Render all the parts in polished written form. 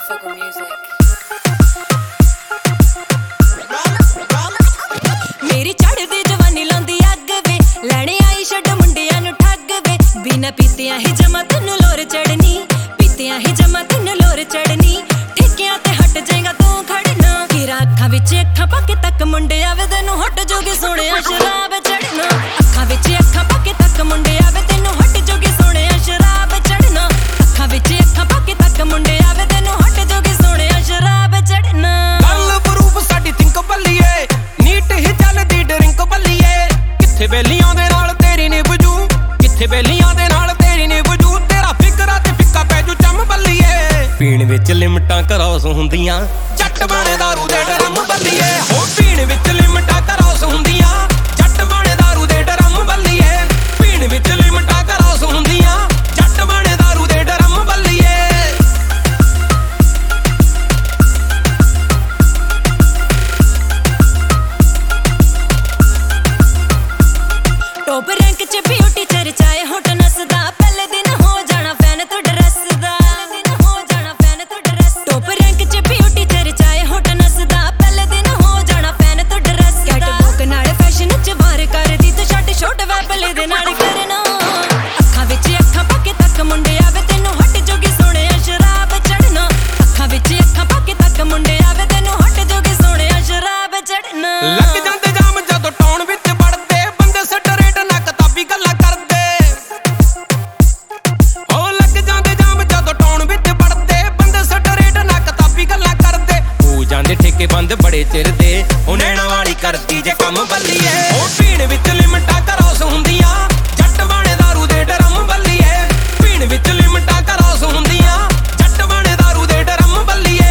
Fogo Music. मेरी चढ़दी जवानी लांदी अग वे लैने आई छड़ मुंडियां नु ठग वे बिना पीतियां ही जमा तैनू लोर चढ़नी पीतियां ही जमा तैनू लोर चढ़नी ठेकियां ते हट जाएगा तू खड़ना गिरा अखां विच अखां पाके तक मुंडे आवे तैनू हट जोगे सोहणिया शराब चढ़ना अखां विच अखां पाके तक मुंडे आवे तैनू हट जोगे सोहणिया शराब चढ़ना अखां विच अखां पाके तक मुंडे आवे तैनू हट जोगे सोहणिया शराब चढ़ना गल बरूप साडी थिंक बल्लीए नीट ही चलदी ड्रिंक बल्लीए किथे बेलियां दे नाल तेरी नी बजू किथे बेलियां दे नाल तेरी नी बजू तेरा फिकरा ते फिक्का पै जू चम बल्लीए पीण विच लिमटां क्रॉस हुंदियां जट बणे दारू दे डरम बल्लीए ओ पीण विच लिमटां क्रॉस हुंदियां जट बणे दारू दे डरम बल्लीए पीण विच लिमटां क्रॉस हुंदियां जट बणे दारू दे डरम बल्लीए टॉप रैंक च ब्यूटी चर्चाए होट नसदा पहले दिन हो जाना फैन तो ड्रेस दा हो जाना फैन तो ड्रेस टॉप रैंक च ब्यूटी चर्चाए होट नसदा पहले दिन हो जाना फैन तो ड्रेस कैटवॉक नाल फैशन च वार करदी तू छट छोट वैपले दे नाल करना अखां विच अखां पाके तक मुंडे आवे तैनू हट जोगे सोहणिया शराब चढ़ना अखां विच अखां पाके तक मुंडे आवे तैनू हट जोगे सोहणिया शराब चढ़ना लग जांदे जाम जदों टौण विच वड़दे बंदे सटरेट ना किताबी गल्लां करदे ओ लग जांदे जाम जदों टौण विच वड़दे बंदे सटरेट ना किताबी गल्लां करदे हो जांदे ठेके बंद बड़े चिर दे ओ नैणा वाली करदी जे कम बल्लीए ओ पीण विच लिमटां क्रॉस हुंदियां जट बणे दारू दे डरम बल्लीए पीण विच लिमटां क्रॉस हुंदियां जट बणे दारू दे डरम बल्लीए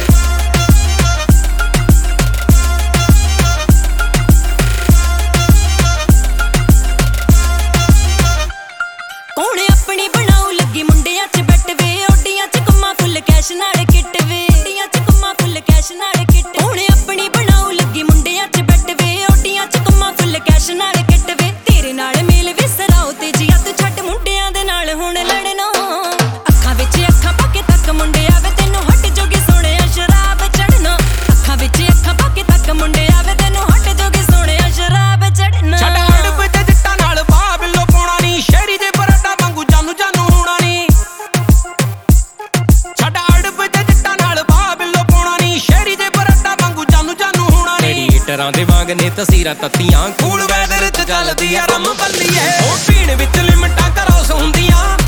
कौन अपनी बनाऊ लगी मुंडियां च बैठ वे ओडियां च कम्मा फुल कैश नाल किट वे ओडियां च कम्मा फुल कैश नाल किट कौन अपनी बनाऊ लगी मुंडियां च बैठ वे ओडियां च कम्मा फुल कैश नाल किट वे तेरे नाल मेल विसराओ ते जिया तू छट मुंडियां दे नाल हुण लड़ना अखां विच अखां पाके तक मुंडे आवे तैनू हट जोगे सोहणिया शराब चढ़ना अखां विच अखां पाके तक मुंडे आवे तैनू हट जोगे सोहणिया शराब चढ़ना छड़ अड़ब ते जट्टां नाल बाबिलो पाउणा नी शहरी जे बराडा वांगू जानू जानू होना नी छड़ अड़ब ते जट्टां नाल बाबिलो पाउणा नी शहरी जे बराडा वांगू जानू जानू होना नी रेडिएटरां दे वांग ने तसीरां तत्तियां कूल वैदर च चलदी आ रम बल्लीए ओ पीण विच लिमटां क्रॉस हुंदियां